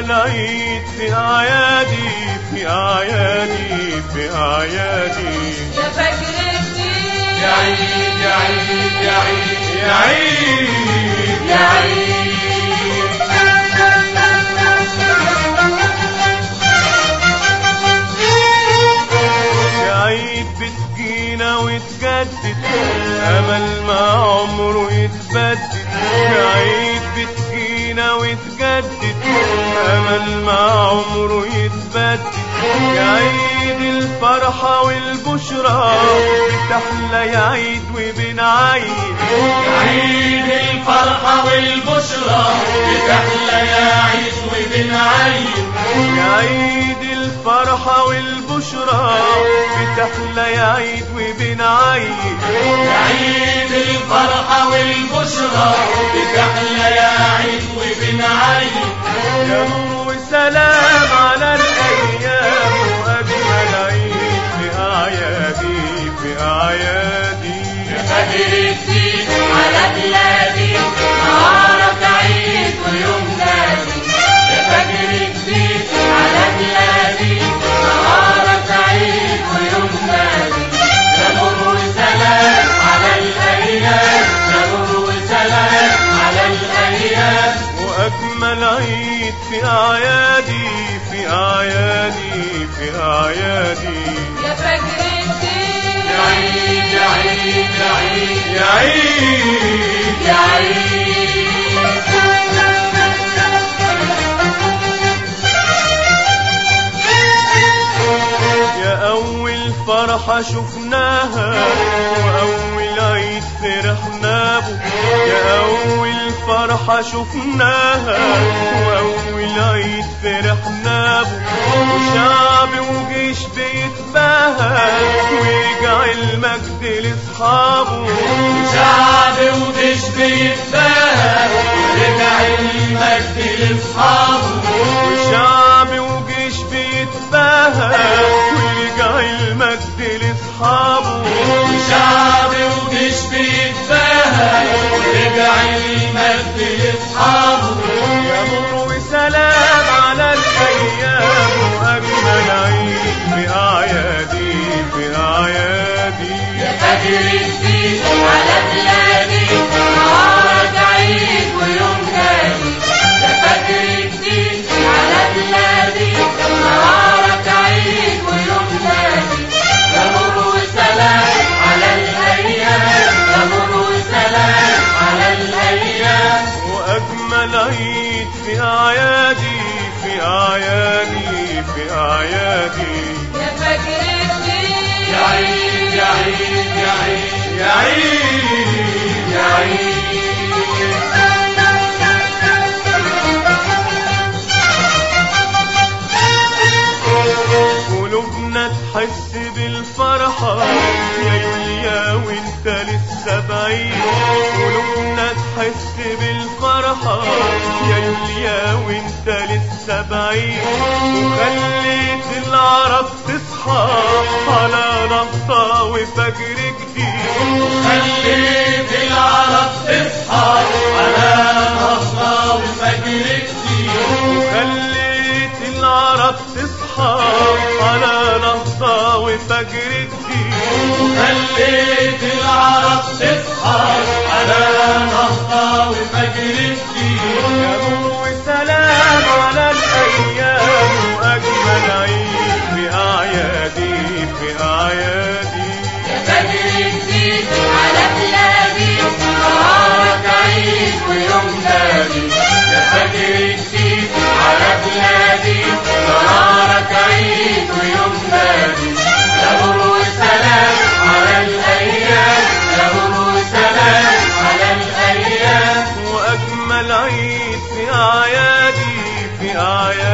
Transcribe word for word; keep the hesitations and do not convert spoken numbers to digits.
وأجمل عيد في أعيادي في أعيادي في أعيادي. يا فجر الدين يا عيد يا عيد يا عيد يا عيد يا عيد. يا عيد بتجينا وتجدد أمل ما عمره يتبدد. يا عيد بتجينا وتجدد أمل ما عمره يتبدد. يا عيد الفرحة والبشرى بتحلى يا عيد وبنعيد. يا عيد الفرحة والبشرى بتحلى يا عيد وبنعيد. يا عيد الفرحة والبشرى بتحلى يا عيد وبنعيد. يا عيد الفرحة والبشرى بتحلى يا عيد وبنعيد. يا نور وسلام على الأيام وأجمل عيد في أعيادي في أعيادي. يا فجر الدين على بلادي نهارك عيد ويوم نادي. يا فجر الدين على بلادي نهارك عيد ويوم نادي. يا نور وسلام على الأيام يا نور وسلام على الأيام. وأجمل عيد في أعيادي في أعيادي في أعيادي. يا فجر الدين يا عيد يا عيد يا عيد يا عيد يا عيد. يا أول فرحة شفناها وأول عيد فرحنا به. يا أول فرحة شفناها وأول عيد فرحنا به. وشعب وجيش بيتباهى ويرجع المجد لأصحابه. شعب وجيش بيتباهى ورجع المجد لأصحابه. وشعب وجيش بيتباهى ويرجع المجد لأصحابه. شعب وجيش بيتباهى ورجع المجد لأصحابه. يا نور وسلام على الأيام وأجمل عيد في أعيادي في أعيادي. يا فجر الدين على بلادي نهارك عيد ويوم نادي. يا فجر الدين على بلادي نهارك عيد ويوم نادي. يا نور وسلام على الأيام يا نور وسلام على الأيام. وأجمل عيد في أعيادي في أعيادي في أعيادي. يا فجر الدين يا عيد يا عيد يا عيد يا عيد يا عيد. قلوبنا تحس بالفرحة يا يوليا وانت لسه بعيد. قلوبنا تحس بالفرحة يا يوليا وانت لسه بعيد. وخليت العرب تصحى على نهضة وفجر جديد. خليت العرب تصحى على نهضة وفجر جديد. وخليت العرب تصحى على نهضة وفجر جديد. خليت العرب تصحى على نهضة وفجر جديد. يا نور وسلام على الأيام وأجمل عيد في أعيادي في أعيادي. يا فجر جديد على بلادي نهارك عيد ويوم نادي. يا فجر جديد على بلادي نهارك عيد ويوم نادي. يا نور وسلام على الأيام يا نور وسلام على الأيام. وأجمل عيد في أعيادي في أعيادي.